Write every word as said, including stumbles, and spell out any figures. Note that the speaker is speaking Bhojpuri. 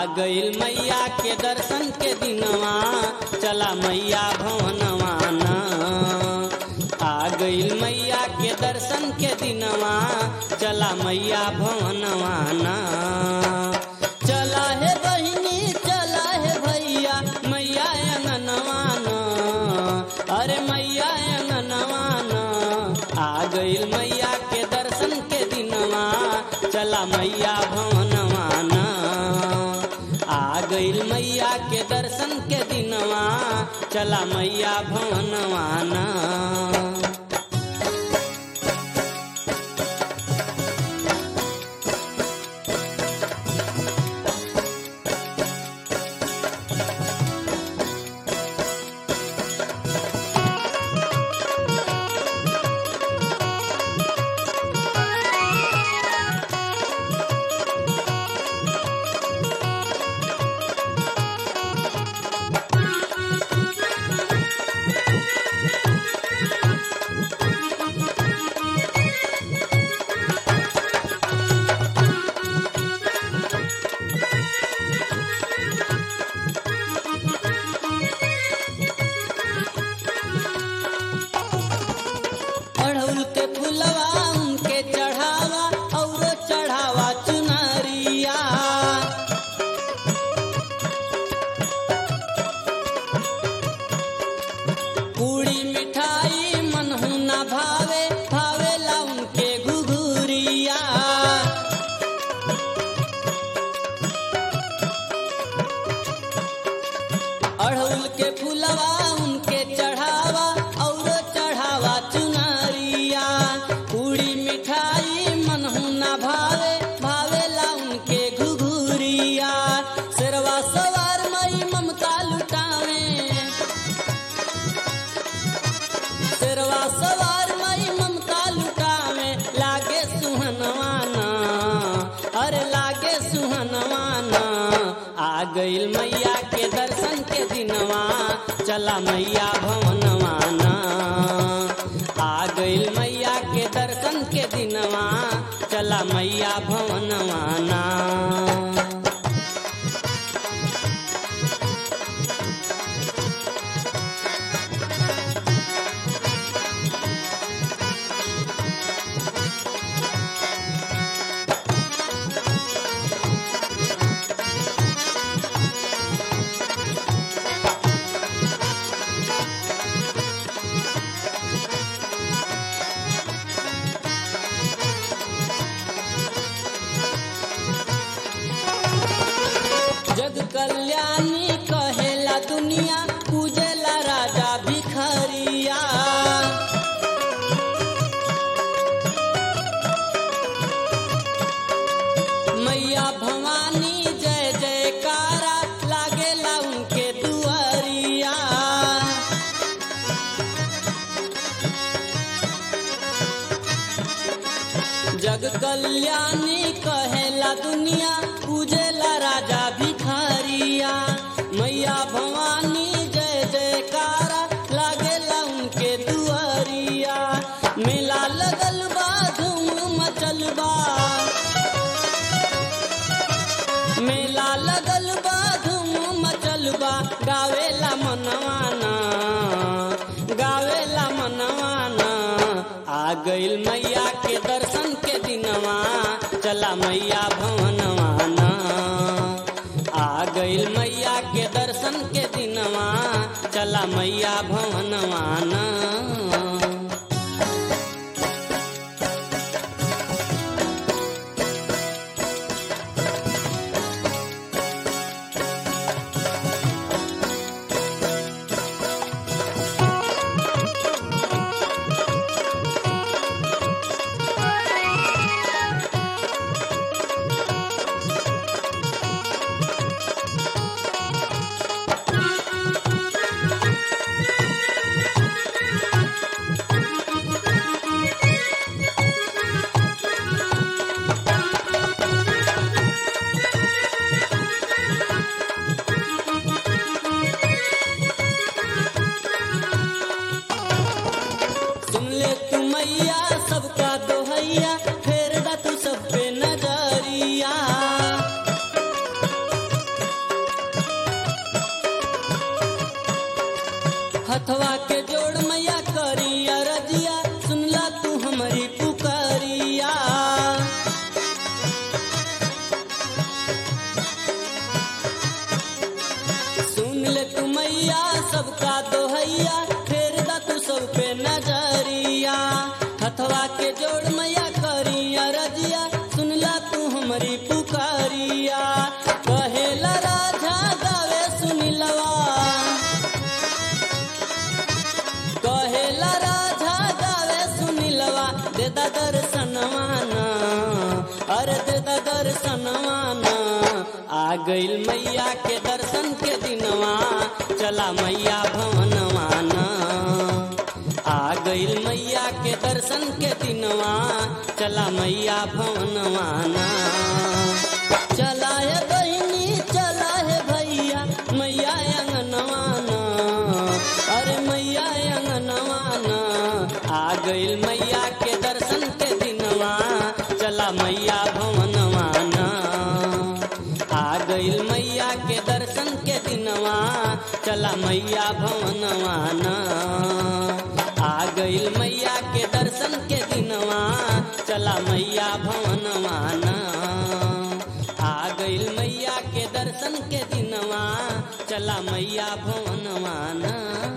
गईल मैया के दर्शन के दिनवा चला मैया भवनवा ना। आ गईल मैया के दर्शन के दिनवा चला मैया भवनवा ना। चला है बहिनी चला है भैया मैया अंगनवा ना। अरे मैया अंगनवा ना। आ गईल मैया के दर्शन के दिनवा चला मैया भवनवा ना। आ गईल मैया के दर्शन के दिनवा चला मैया भवनवा ना। अड़हुल के फुलवा उनके चढ़ावा और चढ़ावा चुनरिया। पूड़ी मिठाई मनहु ना भावे भावेला उनके घुघुरिया। अड़हुल के फुलवा उनके चढ़ावा और चढ़ावा चुनरिया। पूड़ी मिठाई मनहु ना भावे भावेला उनके घुघुरिया। शेरवा सवार मई ममता लुटावे शेरवा सवार मई ममता लुटावे लागे सुहनवा ना। अरे लागे सुहनवा ना। आ गईल मैया के दर्शन के दिनवा चला मैया भवनवा ना। आ गईल मैया के दर्शन के दिनवा चला मैया भवनवा ना। जग कल्याणी कहेला दुनिया पूजेला राजा भिखरिया। मैया भवानी जय जयकारा लागेला उनके दुआरिया। जग कल्याणी कहेला दुनिया पूजेला राजा भिखारिया। मैया भवानी जय जयकारा लागेला उनके दुआरिया। मेला लगल बा धूम मचल बा मेला लगल बा धूम मचल बा। गावेला मनवा ना गावेला मनवा ना। आ गईल मैया के दर्शन के दिनवा चला मैया भवनवा ना। आ गईल मैया के दर्शन के दिनवा चला मैया भवनवा ना। ले तू मैया सबका दोहैया, फेर दा तू सब पे नजरिया। हथवा के जोड़ मैया करिया रजिया, सुनला तू हमारी पुकारिया। कहेला राजा गावे सुनिलवा, कहेला राजा गावे सुनिलवा, दे दा दर्शनवाना, अरे दे दा दर्शनवाना। आ गइल मैया के दर्शन के दिनवा, चला मैया भवनवाना। आ गइल मैया के दर्शन के दिनवा, चला मैया भवनवाना। चला है बहिनी चला है भैया, मैया अंगनवाना, अरे मैया अंगनवाना। आ गइल मैया के दर्शन के दिनवा, चला मैया भवनवाना। आ गइल मैया के दर्शन के दिनवा, चला मैया भवनवाना। आ गइल मैया के दर्शन के दिनवा, चला मैया भवनवाना। आ गइल मैया के दर्शन के दिनवा, चला मैया भवनवाना।